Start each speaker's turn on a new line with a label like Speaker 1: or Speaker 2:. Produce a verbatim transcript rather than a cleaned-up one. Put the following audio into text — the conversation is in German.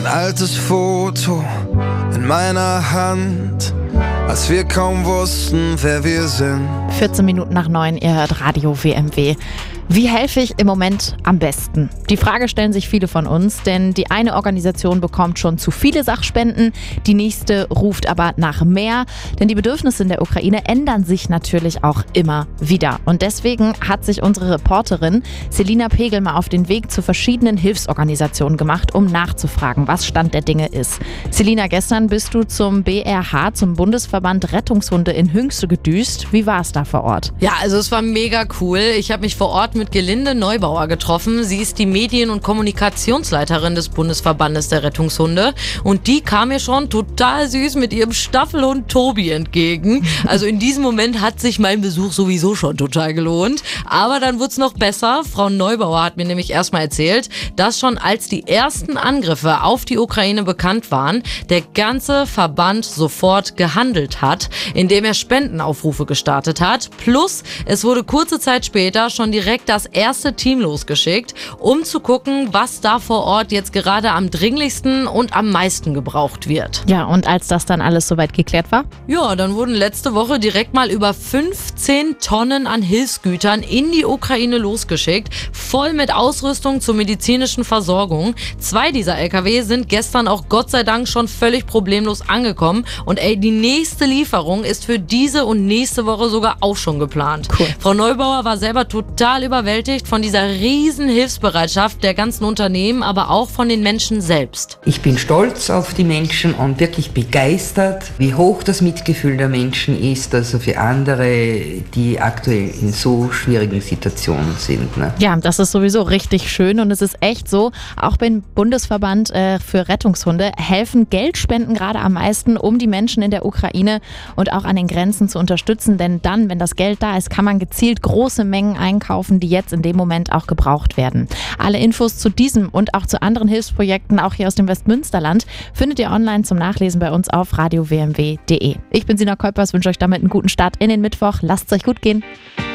Speaker 1: altes Foto in meiner Hand, als wir kaum wussten, wer wir sind.
Speaker 2: vierzehn Minuten nach neun, ihr hört Radio W M W. Wie helfe ich im Moment am besten? Die Frage stellen sich viele von uns, denn die eine Organisation bekommt schon zu viele Sachspenden, die nächste ruft aber nach mehr, denn die Bedürfnisse in der Ukraine ändern sich natürlich auch immer wieder. Und deswegen hat sich unsere Reporterin Selina Pegel mal auf den Weg zu verschiedenen Hilfsorganisationen gemacht, um nachzufragen, was Stand der Dinge ist. Selina, gestern bist du zum B R H, zum Bundesverband Rettungshunde in Hünxe gedüst. Wie war es da vor Ort?
Speaker 3: Ja, also es war mega cool. Ich habe mich vor Ort mit Gelinde Neubauer getroffen. Sie ist die Medien- und Kommunikationsleiterin des Bundesverbandes der Rettungshunde und die kam mir schon total süß mit ihrem Staffelhund Tobi entgegen. Also in diesem Moment hat sich mein Besuch sowieso schon total gelohnt. Aber dann wurde es noch besser. Frau Neubauer hat mir nämlich erstmal erzählt, dass schon als die ersten Angriffe auf die Ukraine bekannt waren, der ganze Verband sofort gehandelt hat, indem er Spendenaufrufe gestartet hat. Plus, es wurde kurze Zeit später schon direkt das erste Team losgeschickt, um zu gucken, was da vor Ort jetzt gerade am dringlichsten und am meisten gebraucht wird.
Speaker 2: Ja, und als das dann alles soweit geklärt war?
Speaker 3: Ja, dann wurden letzte Woche direkt mal über fünfzehn Tonnen an Hilfsgütern in die Ukraine losgeschickt, voll mit Ausrüstung zur medizinischen Versorgung. Zwei dieser L K W sind gestern auch Gott sei Dank schon völlig problemlos angekommen und ey, die nächste Lieferung ist für diese und nächste Woche sogar auch schon geplant.
Speaker 2: Cool.
Speaker 3: Frau Neubauer war selber total überwältigt von dieser riesen Hilfsbereitschaft der ganzen Unternehmen, aber auch von den Menschen selbst.
Speaker 4: Ich bin stolz auf die Menschen und wirklich begeistert, wie hoch das Mitgefühl der Menschen ist, also für andere, die aktuell in so schwierigen Situationen sind. Ne?
Speaker 2: Ja, das ist sowieso richtig schön und es ist echt so, auch beim Bundesverband äh, für Rettungshunde helfen Geldspenden gerade am meisten, um die Menschen in der Ukraine und auch an den Grenzen zu unterstützen, denn dann, wenn das Geld da ist, kann man gezielt große Mengen einkaufen, die jetzt in dem Moment auch gebraucht werden. Alle Infos zu diesem und auch zu anderen Hilfsprojekten, auch hier aus dem Westmünsterland, findet ihr online zum Nachlesen bei uns auf radio w m w punkt d e. Ich bin Sina Kolpers, wünsche euch damit einen guten Start in den Mittwoch. Lasst es euch gut gehen.